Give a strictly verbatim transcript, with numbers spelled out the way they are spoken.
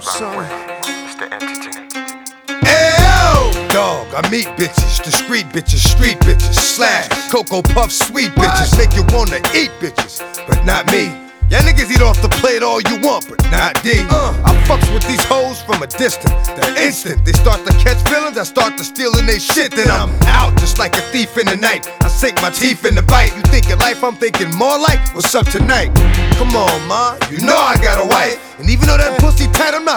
son. It's the entity. Ayo! Dog, I meet bitches, discreet bitches, street bitches, slash, Cocoa Puff sweet bitches, make you wanna eat bitches, but not me. Y'all niggas eat off the plate all you want, but not D. Uh, I fucks with these hoes from a distance. The instant they start to catch feelings, I start to stealing they shit. Then I'm out just like a thief in the night. I sink my teeth in the bite. You thinking life, I'm thinking more like, what's up tonight? Come on, ma, you know I got a wife. And even though that pussy tight, I'm not